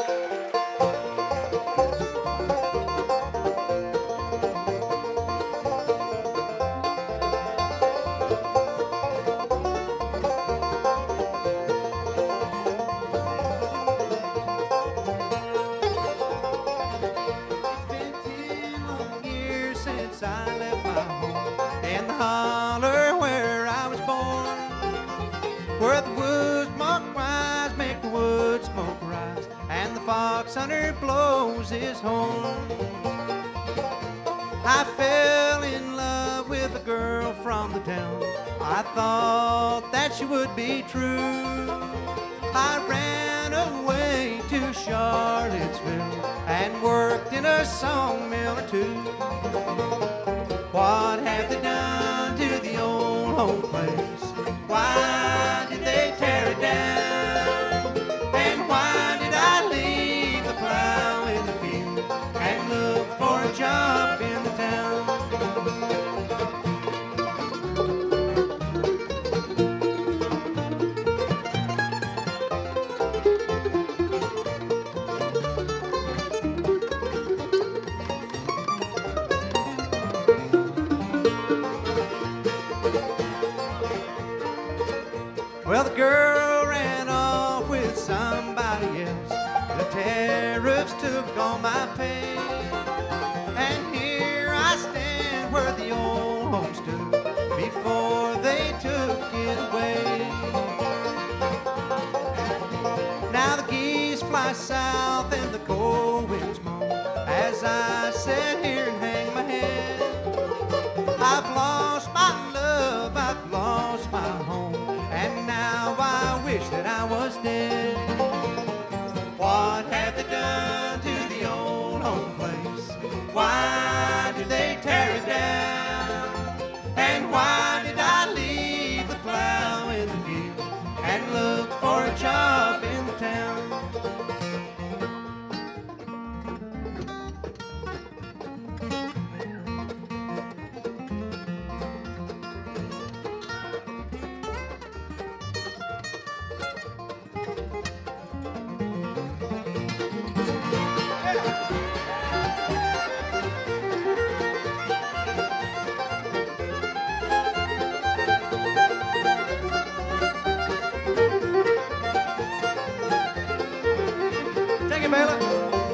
I left my home in the holler where I was born, where the wood smoke rise, make the wood smoke rise, and the fox hunter blows his horn. I fell in love with a girl from the town. I thought that she would be true. I ran away to Charlottesville and worked in a sawmill or two. What have they done to the old home place? Why did they tear it down? And why did I leave the plow in the field and look for a job in the town? Well, the girl ran off with somebody else. The tariffs took all my pay. And here I stand where the old home stood before they took it away. Now the geese fly south and the cold winds moan as I sit here and hang my head. I've lost my love, I've lost my home, and now I wish that I was dead. What have they done to the old home place? Why did they tear it down? And why did I leave the plow in the field and look for a job in the town? Take it, Bela.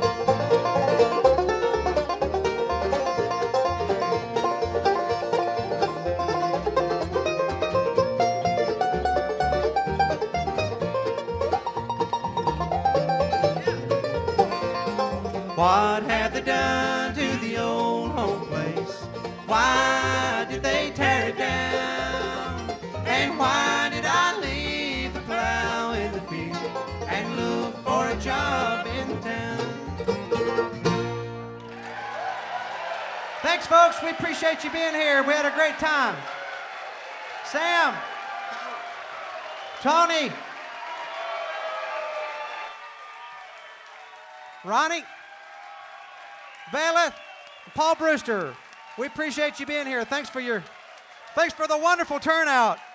What have they done to the old home place? Why did they tear it down? And why did I leave the plow in the field and look for a job in town? Thanks, folks. We appreciate you being here. We had a great time. Sam, Tony, Ronnie, Bela, Paul Brewster. We appreciate you being here. Thanks for the wonderful turnout.